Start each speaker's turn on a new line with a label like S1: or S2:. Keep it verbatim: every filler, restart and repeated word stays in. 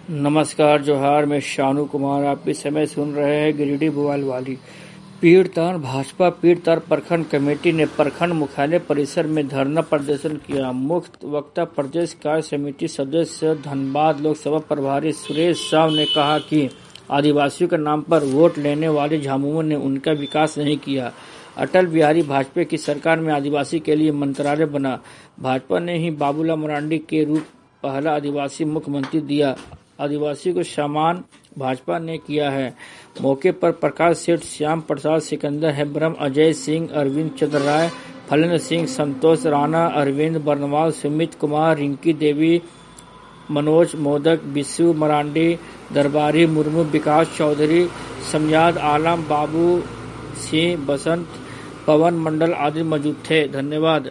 S1: नमस्कार जोहार, मैं शानू कुमार। आप इस समय सुन रहे हैं गिरिडीह भोपाल वाली पीड़तार। भाजपा पीड़तार प्रखंड कमेटी ने प्रखंड मुख्यालय परिसर में धरना प्रदर्शन किया। मुख्य वक्ता प्रदेश कार्य समिति सदस्य धनबाद लोकसभा प्रभारी सुरेश साव ने कहा कि आदिवासियों के नाम पर वोट लेने वाले झामुमो ने उनका विकास नहीं किया। अटल बिहारी वाजपेयी की सरकार में आदिवासी के लिए मंत्रालय बना। भाजपा ने ही बाबूलाल मरांडी के रूप पहला आदिवासी मुख्यमंत्री दिया। आदिवासी को सम्मान भाजपा ने किया है। मौके पर प्रकाश सेठ, श्याम प्रसाद, सिकंदर हेम्ब्रम, अजय सिंह, अरविंद चंद्र राय, फलेंद्र सिंह, संतोष राणा, अरविंद बर्नवाल, सुमित कुमार, रिंकी देवी, मनोज मोदक, बिस्सू मरांडी, दरबारी मुर्मू, विकास चौधरी, समयाद आलम, बाबू सिंह, बसंत, पवन मंडल आदि मौजूद थे। धन्यवाद।